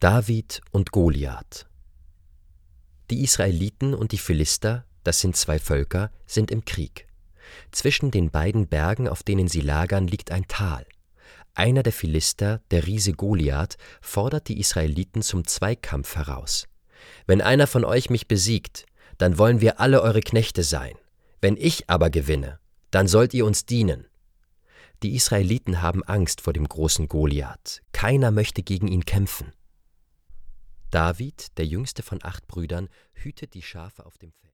David und Goliath. Die Israeliten und die Philister, das sind zwei Völker, sind im Krieg. Zwischen den beiden Bergen, auf denen sie lagern, liegt ein Tal. Einer der Philister, der Riese Goliath, fordert die Israeliten zum Zweikampf heraus. »Wenn einer von euch mich besiegt, dann wollen wir alle eure Knechte sein. Wenn ich aber gewinne, dann sollt ihr uns dienen.« Die Israeliten haben Angst vor dem großen Goliath. Keiner möchte gegen ihn kämpfen. David, der jüngste von 8 Brüdern, hütet die Schafe auf dem Feld.